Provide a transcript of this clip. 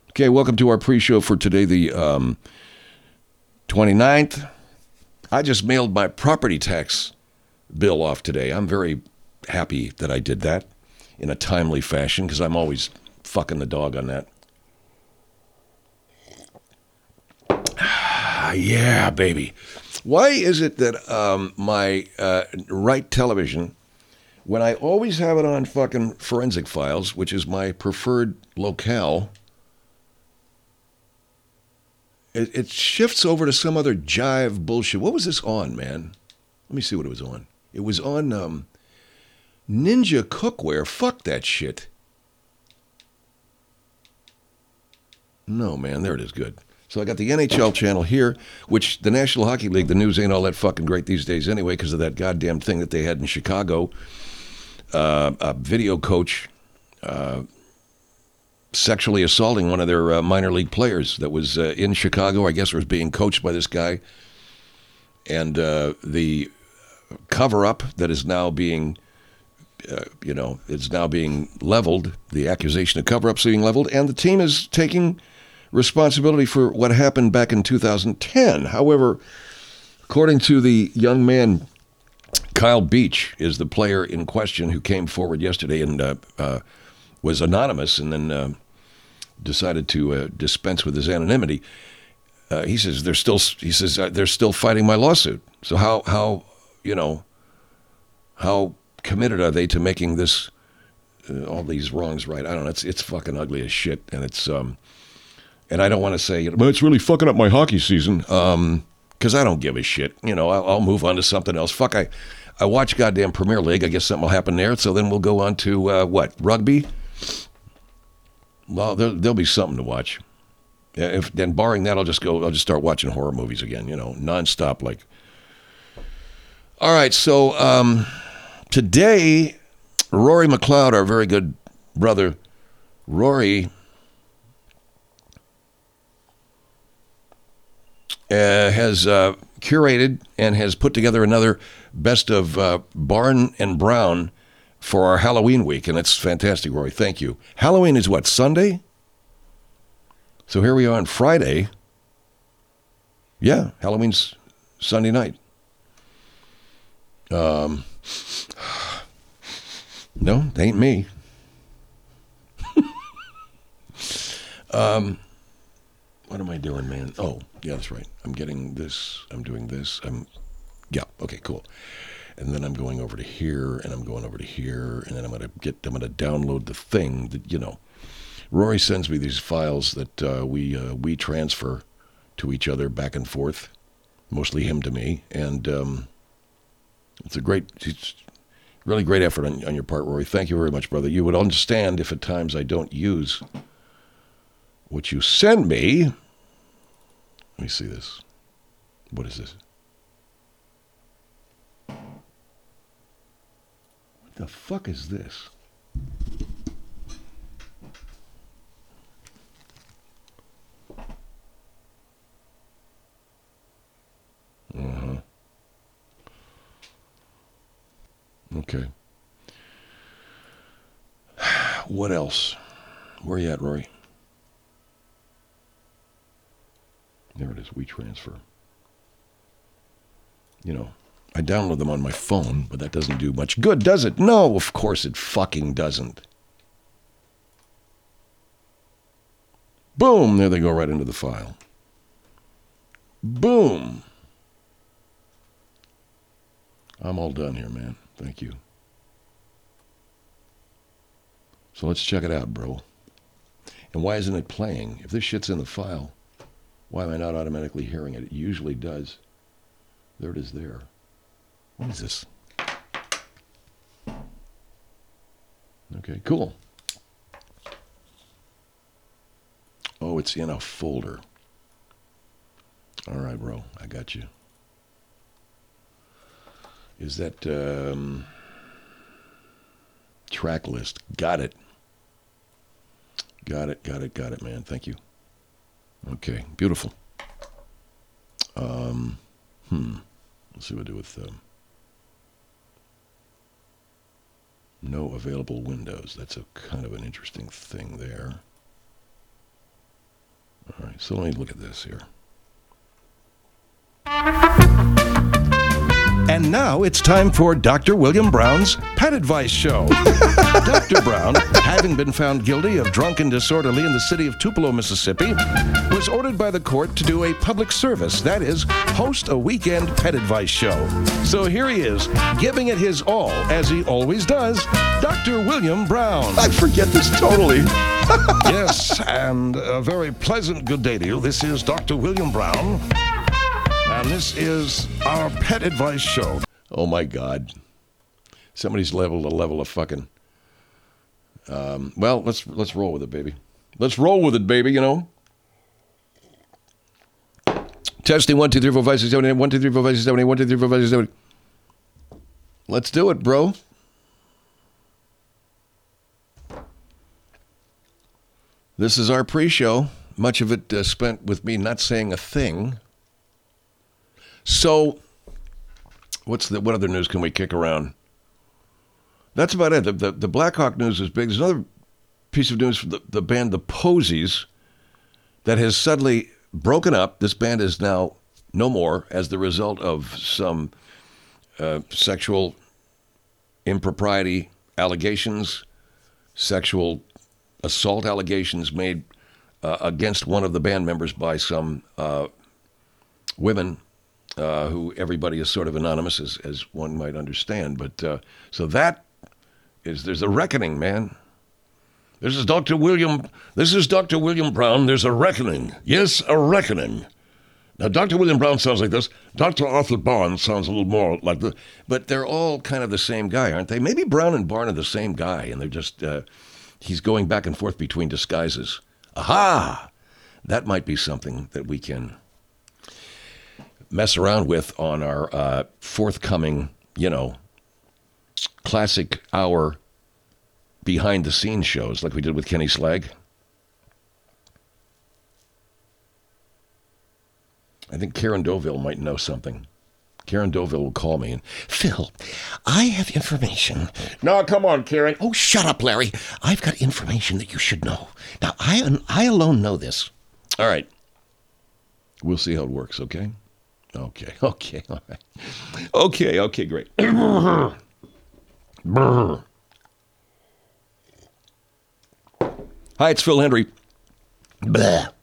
Okay, welcome to our pre-show for today, the 29th. I just mailed my property tax bill off today. I'm very happy that I did that in a timely fashion because I'm always fucking the dog on that. Yeah, baby. Why is it that my right television, when I always have it on fucking Forensic Files, which is my preferred locale, it shifts over to some other jive bullshit. What was this on, man? Let me see what it was on. It was on Ninja Cookware. Fuck that shit. No, man, there it is. Good. So I got the NHL channel here, which the National Hockey League, the news ain't all that fucking great these days anyway because of that goddamn thing that they had in Chicago. A video coach sexually assaulting one of their minor league players that was in Chicago, I guess, was being coached by this guy. And the cover-up that is now being, it's now being leveled, the accusation of cover-ups being leveled, and the team is taking responsibility for what happened back in 2010. However, according to the young man, Kyle Beach is the player in question who came forward yesterday and was anonymous and then decided to dispense with his anonymity. He says they're still fighting my lawsuit. So how committed are they to making this all these wrongs right? I don't know. It's fucking ugly as shit, and it's and I don't want to say but it's really fucking up my hockey season because I don't give a shit. I'll move on to something else. Fuck, I watch goddamn Premier League. I guess something will happen there. So then we'll go on to what, rugby? Well, there'll be something to watch. If then, barring that, I'll just start watching horror movies again. Nonstop. Like, all right. So today, Rory McLeod, our very good brother, Rory, has curated and has put together another best of Barn and Brown for our Halloween week, and it's fantastic, Rory. Thank you. Halloween is what, Sunday? So here we are on Friday. Yeah, Halloween's Sunday night. No, they ain't me. What am I doing, man? Oh, yeah, that's right. I'm getting this. I'm doing this. Yeah, okay, cool. And then I'm going over to here, and I'm going over to here, and then I'm gonna download the thing that, Rory sends me these files that we transfer to each other back and forth, mostly him to me, and it's really great effort on your part, Rory. Thank you very much, brother. You would understand if at times I don't use what you send me. Let me see this. What is this? What the fuck is this? Uh-huh. Okay. What else? Where are you at, Rory? There it is, WeTransfer. I download them on my phone, but that doesn't do much good, does it? No, of course it fucking doesn't. Boom, there they go right into the file. Boom. I'm all done here, man. Thank you. So let's check it out, bro. And why isn't it playing? If this shit's in the file, why am I not automatically hearing it? It usually does. There it is there. What is this? Okay, cool. Oh, it's in a folder. All right, bro. I got you. Is that track list? Got it. Got it, man. Thank you. Okay, beautiful. Let's see what I do with no available windows. That's a kind of an interesting thing there. All right, so let me look at this here. And now it's time for Dr. William Brown's Pet Advice Show. Dr. Brown, having been found guilty of drunk and disorderly in the city of Tupelo, Mississippi, was ordered by the court to do a public service, that is, host a weekend pet advice show. So here he is, giving it his all, as he always does, Dr. William Brown. I forget this totally. Yes, and a very pleasant good day to you. This is Dr. William Brown. And this is our pet advice show. Oh my God. Somebody's leveled a level of fucking. Well, let's roll with it, baby. Let's roll with it, baby, you know. Testing 1, 2, 3, 4, 5, 6, 7, 8. 1, 2, 3, 4, 5, 6, 7, 8. 1, 2, 3, 4, 5, 6, 7, 8. Let's do it, bro. This is our pre-show. Much of it spent with me not saying a thing. So, what other news can we kick around? That's about it. The Blackhawk news is big. There's another piece of news from the band The Posies that has suddenly broken up. This band is now no more as the result of some sexual impropriety allegations, sexual assault allegations made against one of the band members by some women. Who everybody is sort of anonymous, as one might understand. But so that is, there's a reckoning, man. This is Dr. William Brown. There's a reckoning. Yes, a reckoning. Now, Dr. William Brown sounds like this. Dr. Arthur Barnes sounds a little more like this. But they're all kind of the same guy, aren't they? Maybe Brown and Barn are the same guy, and they're just, he's going back and forth between disguises. Aha! That might be something that we can mess around with on our forthcoming, classic hour behind-the-scenes shows like we did with Kenny Slag. I think Karen Doville might know something. Karen Doville will call me and, Phil, I have information. No, come on, Karen. Oh, shut up, Larry. I've got information that you should know. Now, I alone know this. All right. We'll see how it works, okay? Okay, all right. Okay, great. Hi, it's Phil Hendry. Bleh.